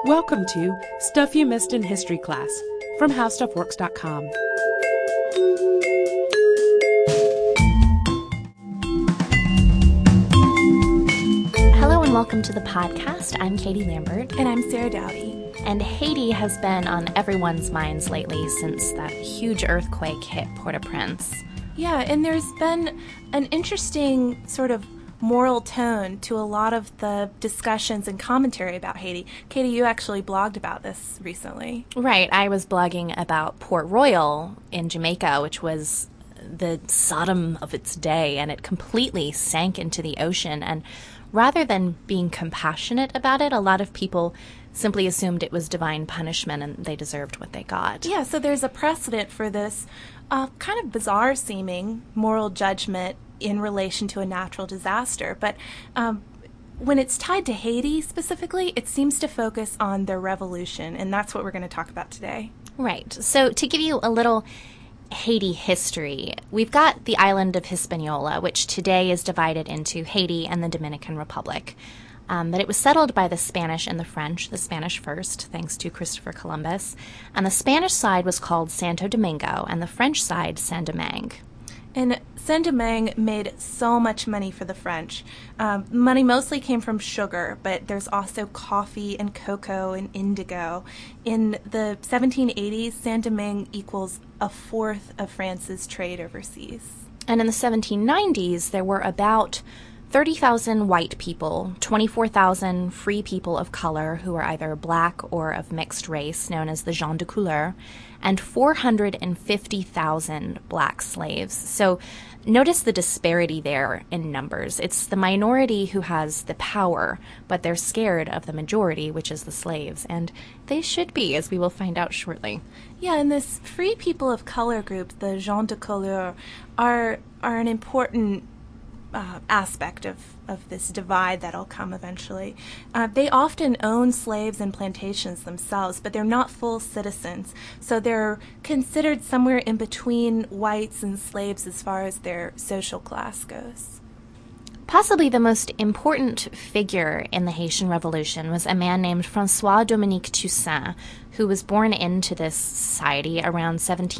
Welcome to Stuff You Missed in History Class from HowStuffWorks.com. Hello and welcome to the podcast. I'm Katie Lambert. And I'm Sarah Dowdy. And Haiti has been on everyone's minds lately since that huge earthquake hit Port-au-Prince. Yeah, and there's been an interesting sort of moral tone to a lot of the discussions and commentary about Haiti. Katie, you actually blogged about this recently. Right. I was blogging about Port Royal in Jamaica, which was the Sodom of its day, and it completely sank into the ocean. And rather than being compassionate about it, a lot of people simply assumed it was divine punishment and they deserved what they got. Yeah, so there's a precedent for this kind of bizarre-seeming moral judgment in relation to a natural disaster. But when it's tied to Haiti specifically, it seems to focus on their revolution, and that's what we're going to talk about today. Right. So to give you a little Haiti history, we've got the island of Hispaniola, which today is divided into Haiti and the Dominican Republic. But it was settled by the Spanish and the French, the Spanish first, thanks to Christopher Columbus. And the Spanish side was called Santo Domingo, and the French side, Saint-Domingue. And Saint-Domingue made so much money for the French. Money mostly came from sugar, but there's also coffee and cocoa and indigo. In the 1780s, Saint-Domingue equals a fourth of France's trade overseas. And in the 1790s, there were about 30,000 white people, 24,000 free people of color who were either black or of mixed race, known as the gens de couleur, and 450,000 black slaves. So notice the disparity there in numbers. It's the minority who has the power, but they're scared of the majority, which is the slaves. And they should be, as we will find out shortly. Yeah, and this free people of color group, the gens de couleur, are an important aspect of this divide that'll come eventually. They often own slaves and plantations themselves, but they're not full citizens, so they're considered somewhere in between whites and slaves as far as their social class goes. Possibly the most important figure in the Haitian Revolution was a man named François Dominique Toussaint, who was born into this society around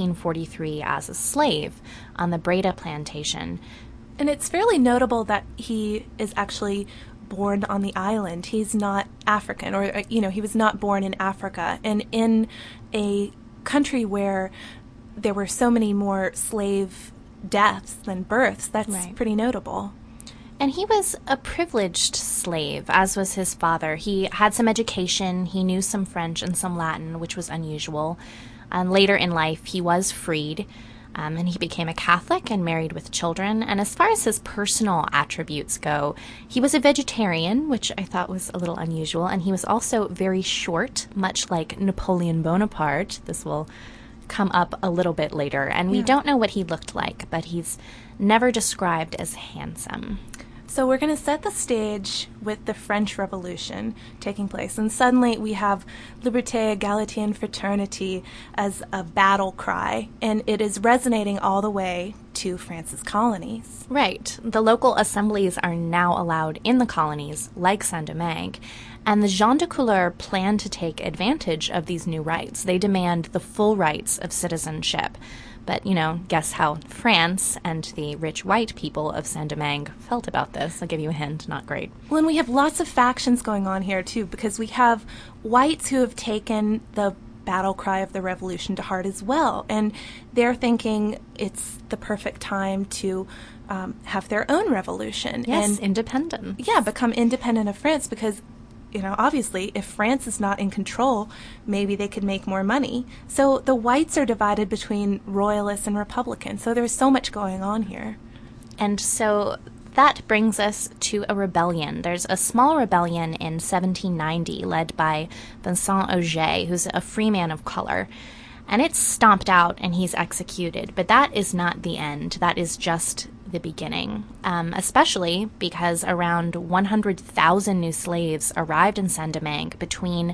1743 as a slave on the Breda plantation. And it's fairly notable that he is actually born on the island. He's not African, or, he was not born in Africa. And in a country where there were so many more slave deaths than births, that's right. Pretty notable. And he was a privileged slave, as was his father. He had some education, he knew some French and some Latin, which was unusual. Later in life, he was freed. And he became a Catholic and married with children. And as far as his personal attributes go, he was a vegetarian, which I thought was a little unusual. And he was also very short, much like Napoleon Bonaparte. This will come up a little bit later. And we don't know what he looked like, but he's never described as handsome. So we're going to set the stage with the French Revolution taking place. And suddenly we have Liberté, Égalité, and Fraternité as a battle cry. And it is resonating all the way to France's colonies. Right. The local assemblies are now allowed in the colonies, like Saint-Domingue. And the gens de couleur plan to take advantage of these new rights. They demand the full rights of citizenship. But, guess how France and the rich white people of Saint-Domingue felt about this. I'll give you a hint, not great. Well, and we have lots of factions going on here, too, because we have whites who have taken the battle cry of the revolution to heart as well. And they're thinking it's the perfect time to have their own revolution. Yes, and independent. Yeah, become independent of France because obviously, if France is not in control, maybe they could make more money. So the whites are divided between royalists and republicans. So there's so much going on here. And so that brings us to a rebellion. There's a small rebellion in 1790 led by Vincent Auger, who's a free man of color. And it's stomped out and he's executed. But that is not the end. That is just the beginning, especially because around 100,000 new slaves arrived in Saint-Domingue between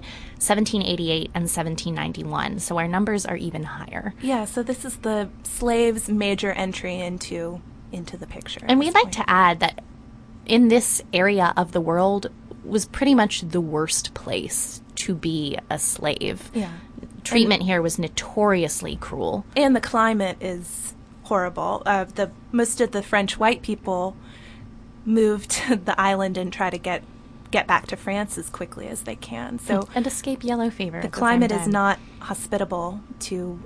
1788 and 1791. So our numbers are even higher. Yeah, so this is the slaves' major entry into the picture. And we'd like to add that in this area of the world was pretty much the worst place to to be a slave. Yeah. Treatment here was notoriously cruel. And the climate is horrible. Most of the French white people moved to the island and try to get back to France as quickly as they can. So and escape yellow fever. The at the climate same is time. not hospitable to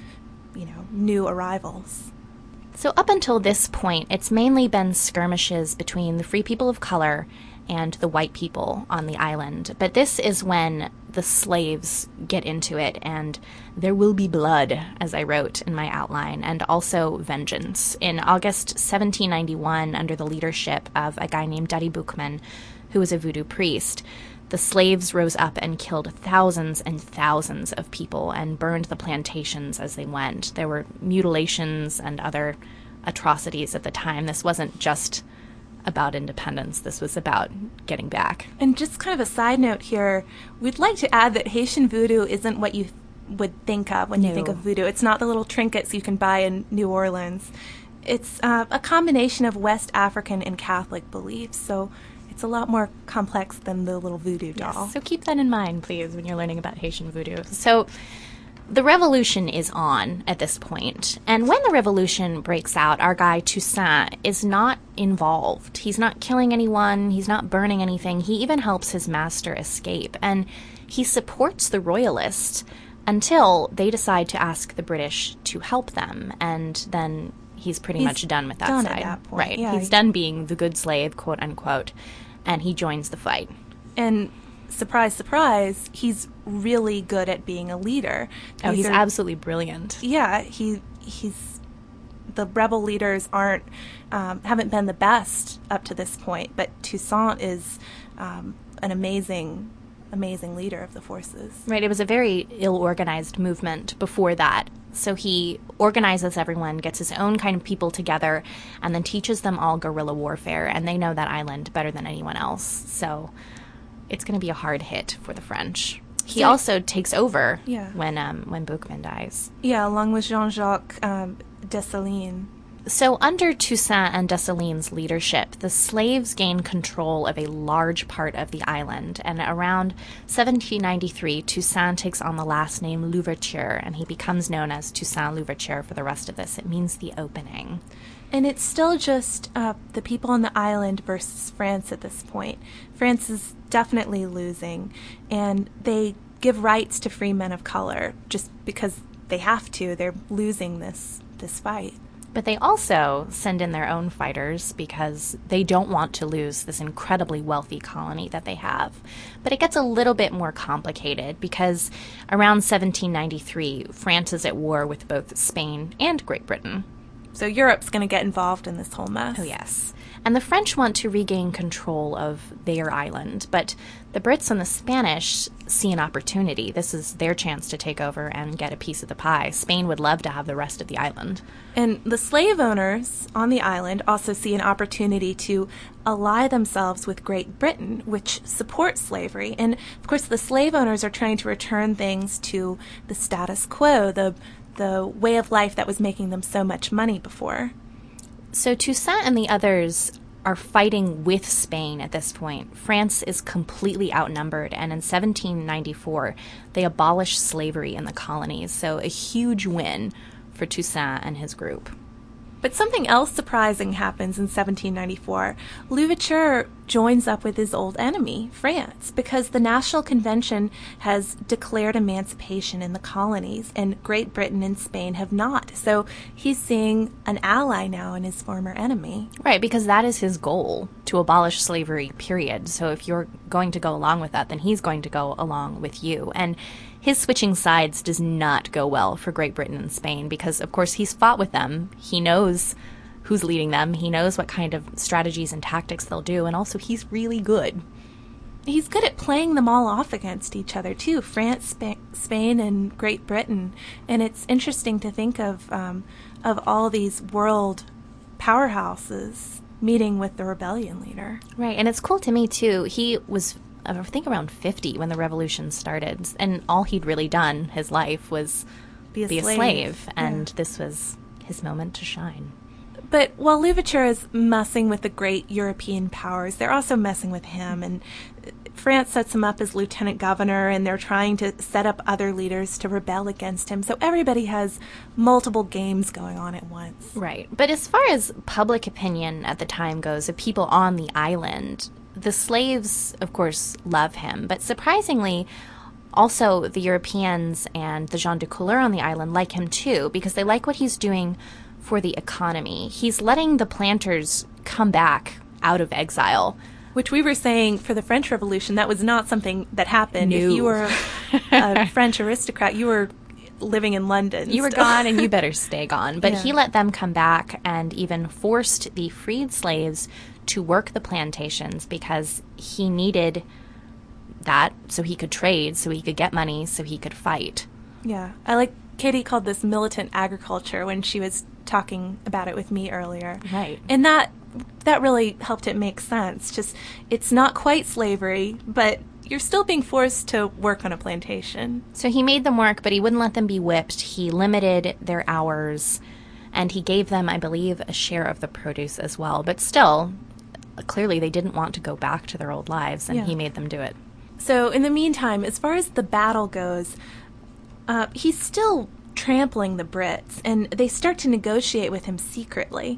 new arrivals. So up until this point, it's mainly been skirmishes between the free people of color and the white people on the island. But this is when the slaves get into it, and there will be blood, as I wrote in my outline, and also vengeance. In August 1791, under the leadership of a guy named Daddy Boukman, who was a voodoo priest, the slaves rose up and killed thousands and thousands of people and burned the plantations as they went. There were mutilations and other atrocities at the time. This wasn't just about independence. This was about getting back. And just kind of a side note here, we'd like to add that Haitian voodoo isn't what you would think of when you think of voodoo. It's not the little trinkets you can buy in New Orleans. It's a combination of West African and Catholic beliefs, so it's a lot more complex than the little voodoo doll. Yes, so keep that in mind, please, when you're learning about Haitian voodoo. So the revolution is on at this point, and when the revolution breaks out, our guy Toussaint is not involved. He's not killing anyone, he's not burning anything, he even helps his master escape, and he supports the royalists until they decide to ask the British to help them, and then he's pretty much done with that done side. at that point, Right, yeah. he's done being the good slave, quote unquote, and he joins the fight. And surprise, surprise, he's really good at being a leader. Oh, he's are- absolutely brilliant. Yeah, he's the rebel leaders haven't been the best up to this point, but Toussaint is an amazing leader of the forces. Right, it was a very ill-organized movement before that. So he organizes everyone, gets his own kind of people together, and then teaches them all guerrilla warfare, and they know that island better than anyone else. So it's going to be a hard hit for the French. He also takes over when Boukman dies. Yeah, along with Jean-Jacques Dessalines. So under Toussaint and Dessalines' leadership, the slaves gain control of a large part of the island, and around 1793, Toussaint takes on the last name Louverture, and he becomes known as Toussaint Louverture for the rest of this. It means the opening. And it's still just the people on the island versus France at this point. France is definitely losing, and they give rights to free men of color just because they have to. They're losing this fight. But they also send in their own fighters because they don't want to lose this incredibly wealthy colony that they have. But it gets a little bit more complicated because around 1793, France is at war with both Spain and Great Britain. So Europe's going to get involved in this whole mess. Oh, yes. And the French want to regain control of their island, but the Brits and the Spanish see an opportunity. This is their chance to take over and get a piece of the pie. Spain would love to have the rest of the island. And the slave owners on the island also see an opportunity to ally themselves with Great Britain, which supports slavery. And, of course, the slave owners are trying to return things to the status quo, the way of life that was making them so much money before. So Toussaint and the others are fighting with Spain at this point. France is completely outnumbered, and in 1794, they abolish slavery in the colonies. So a huge win for Toussaint and his group. But something else surprising happens in 1794. Louverture joins up with his old enemy, France, because the National Convention has declared emancipation in the colonies, and Great Britain and Spain have not. So he's seeing an ally now in his former enemy. Right, because that is his goal, to abolish slavery, period. So if you're going to go along with that, then he's going to go along with you. And his switching sides does not go well for Great Britain and Spain because, of course, he's fought with them. He knows who's leading them. He knows what kind of strategies and tactics they'll do, and also he's really good. He's good at playing them all off against each other, too, France, Spain, and Great Britain. And it's interesting to think of all these world powerhouses meeting with the rebellion leader. Right, and it's cool to me, too. He was, I think, around 50 when the revolution started, and all he'd really done his life was be a slave, and this was his moment to shine. But while Louverture is messing with the great European powers, they're also messing with him, and France sets him up as lieutenant governor, and they're trying to set up other leaders to rebel against him. So everybody has multiple games going on at once. Right. But as far as public opinion at the time goes of people on the island, the slaves, of course, love him. But surprisingly, also the Europeans and the gens de couleur on the island like him too, because they like what he's doing for the economy. He's letting the planters come back out of exile. Which we were saying for the French Revolution, that was not something that happened. No. If you were a French aristocrat, you were living in London. You were still. gone and you better stay gone. But Yeah. he let them come back and even forced the freed slaves to work the plantations because he needed that so he could trade, so he could get money, so he could fight. Yeah. I like Katie called this militant agriculture when she was talking about it with me earlier. Right. And that really helped it make sense. Just, it's not quite slavery, but you're still being forced to work on a plantation. So he made them work, but he wouldn't let them be whipped. He limited their hours, and he gave them, I believe, a share of the produce as well. But still, clearly they didn't want to go back to their old lives, and Yeah. he made them do it. So in the meantime, as far as the battle goes, he's still trampling the Brits, and they start to negotiate with him secretly.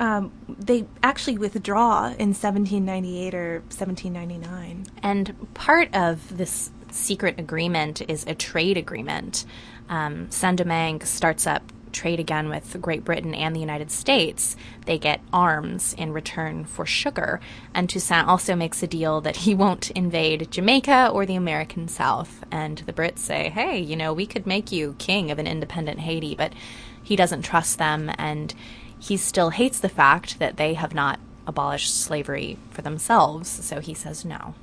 They actually withdraw in 1798 or 1799. And part of this secret agreement is a trade agreement. Saint-Domingue starts up trade again with Great Britain and the United States. They get arms in return for sugar. And Toussaint also makes a deal that he won't invade Jamaica or the American South. And the Brits say, hey, you know, we could make you king of an independent Haiti, but he doesn't trust them, and he still hates the fact that they have not abolished slavery for themselves, so he says no.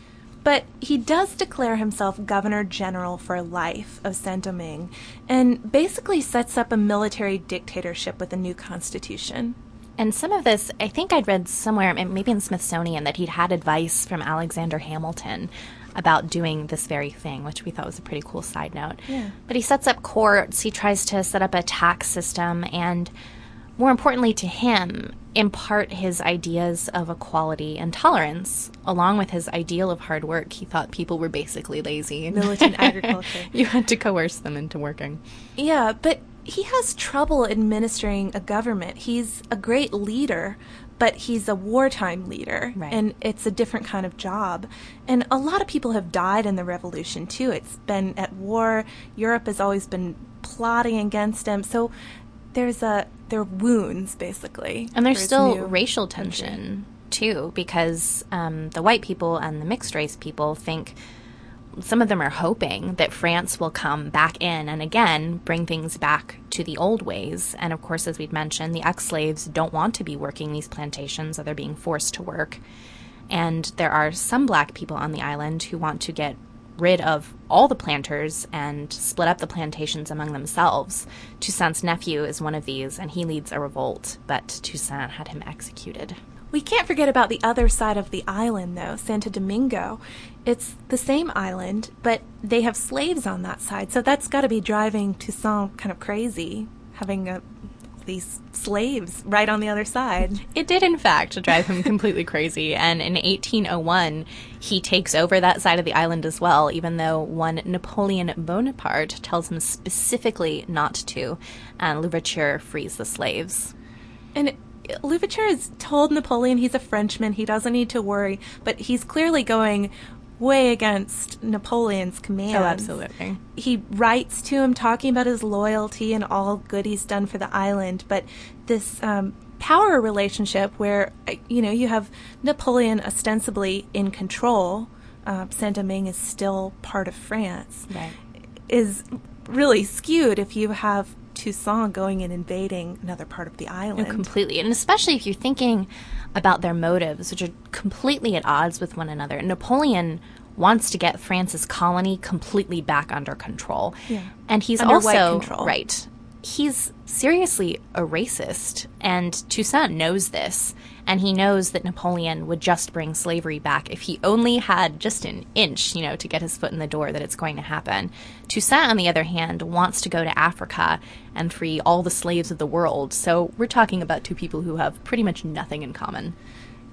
But he does declare himself Governor General for life of Saint-Domingue and basically sets up a military dictatorship with a new constitution. And some of this, I think I'd read somewhere, maybe in Smithsonian, that he'd had advice from Alexander Hamilton about doing this very thing, which we thought was a pretty cool side note. Yeah. But he sets up courts, he tries to set up a tax system, and more importantly to him, impart his ideas of equality and tolerance, along with his ideal of hard work. He thought people were basically lazy. Militant agriculture. You had to coerce them into working. Yeah, but he has trouble administering a government. He's a great leader, but he's a wartime leader, Right. and it's a different kind of job. And a lot of people have died in the revolution, too. It's been at war. Europe has always been plotting against him. So there are wounds, basically. And there's for his still new racial country. tension, too, because the white people and the mixed-race people think, some of them are hoping that France will come back in and again bring things back to the old ways. And of course, as we'd mentioned, the ex-slaves don't want to be working these plantations, so they're being forced to work. And there are some black people on the island who want to get rid of all the planters and split up the plantations among themselves. Toussaint's nephew is one of these, and he leads a revolt, but Toussaint had him executed. We can't forget about the other side of the island, though, Santo Domingo. It's the same island, but they have slaves on that side, so that's got to be driving Toussaint kind of crazy, having these slaves right on the other side. It did, in fact, drive him completely crazy, and in 1801, he takes over that side of the island as well, even though one Napoleon Bonaparte tells him specifically not to, and Louverture frees the slaves. And Louverture has told Napoleon he's a Frenchman, he doesn't need to worry, but he's clearly going way against Napoleon's commands. Oh, absolutely. He writes to him talking about his loyalty and all good he's done for the island, but this power relationship where, you have Napoleon ostensibly in control, Saint-Domingue is still part of France, Right. is really skewed if you have Toussaint going and invading another part of the island. No, completely. And especially if you're thinking about their motives, which are completely at odds with one another. Napoleon wants to get France's colony completely back under control. Yeah. And he's Under also, white control. right, he's seriously a racist. And Toussaint knows this. And he knows that Napoleon would just bring slavery back if he only had just an inch, to get his foot in the door, that it's going to happen. Toussaint, on the other hand, wants to go to Africa and free all the slaves of the world. So we're talking about two people who have pretty much nothing in common.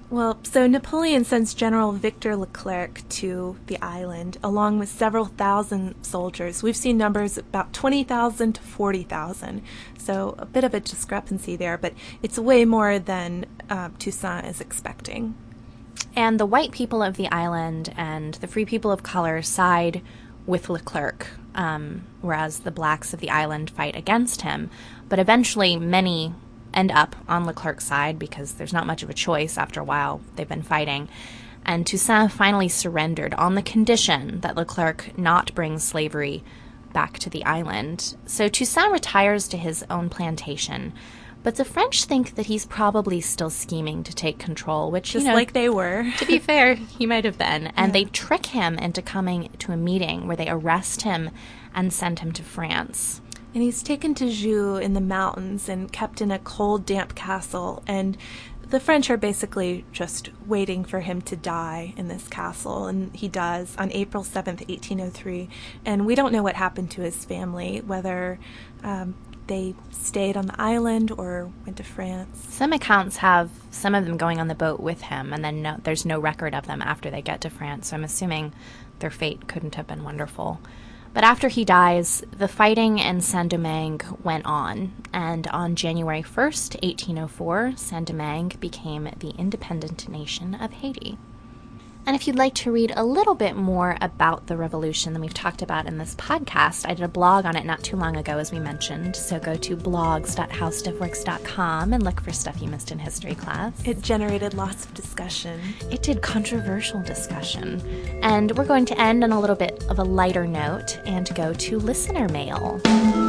Well, so Napoleon sends General Victor Leclerc to the island, along with several thousand soldiers. We've seen numbers about 20,000 to 40,000, so a bit of a discrepancy there, but it's way more than Toussaint is expecting. And the white people of the island and the free people of color side with Leclerc, whereas the blacks of the island fight against him. But eventually many end up on Leclerc's side because there's not much of a choice after a while. They've been fighting. And Toussaint finally surrendered on the condition that Leclerc not bring slavery back to the island. So Toussaint retires to his own plantation. But the French think that he's probably still scheming to take control, which, just like they were. To be fair, he might have been. And they trick him into coming to a meeting where they arrest him and send him to France. And he's taken to Joux in the mountains and kept in a cold, damp castle. And the French are basically just waiting for him to die in this castle. And he does on April 7th, 1803. And we don't know what happened to his family, whether they stayed on the island or went to France. Some accounts have some of them going on the boat with him, and then there's no record of them after they get to France. So I'm assuming their fate couldn't have been wonderful. But after he dies, the fighting in Saint-Domingue went on, and on January 1st, 1804, Saint-Domingue became the independent nation of Haiti. And if you'd like to read a little bit more about the revolution than we've talked about in this podcast, I did a blog on it not too long ago, as we mentioned. So go to blogs.howstuffworks.com and look for Stuff You Missed in History Class. It generated lots of discussion. It did, controversial discussion. And we're going to end on a little bit of a lighter note and go to listener mail.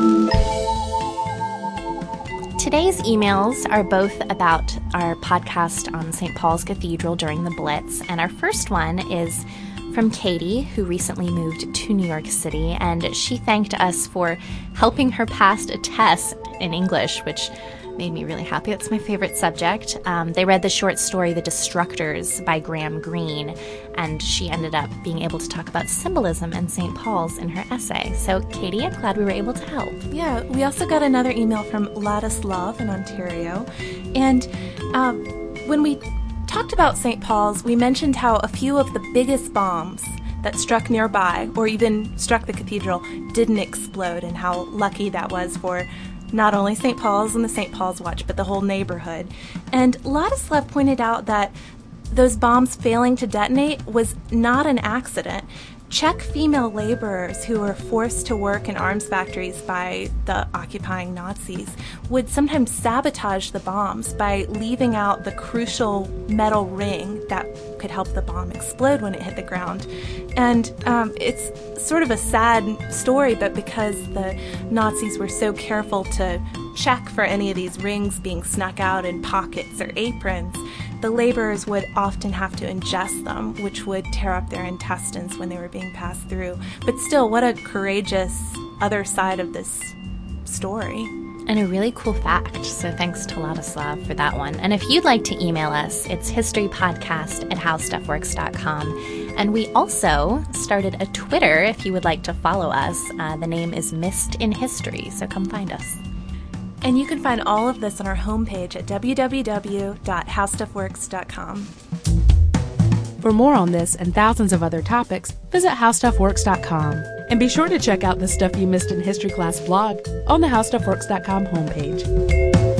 Today's emails are both about our podcast on St. Paul's Cathedral during the Blitz, and our first one is from Katie, who recently moved to New York City, and she thanked us for helping her pass a test in English, which made me really happy. It's my favorite subject. They read the short story The Destructors by Graham Greene, and she ended up being able to talk about symbolism in St. Paul's in her essay. So, Katie, I'm glad we were able to help. Yeah, we also got another email from Ladislav in Ontario, and when we talked about St. Paul's, we mentioned how a few of the biggest bombs that struck nearby, or even struck the cathedral, didn't explode, and how lucky that was for not only St. Paul's and the St. Paul's Watch, but the whole neighborhood. And Ladislav pointed out that those bombs failing to detonate was not an accident. Czech female laborers who were forced to work in arms factories by the occupying Nazis would sometimes sabotage the bombs by leaving out the crucial metal ring that could help the bomb explode when it hit the ground. And it's sort of a sad story, but because the Nazis were so careful to check for any of these rings being snuck out in pockets or aprons, the laborers would often have to ingest them, which would tear up their intestines when they were being passed through. But still, what a courageous other side of this story. And a really cool fact, so thanks to Ladislav for that one. And if you'd like to email us, it's historypodcast@howstuffworks.com. And we also started a Twitter if you would like to follow us. The name is Missed in History, so come find us. And you can find all of this on our homepage at www.howstuffworks.com. For more on this and thousands of other topics, visit howstuffworks.com. And be sure to check out the Stuff You Missed in History Class blog on the howstuffworks.com homepage.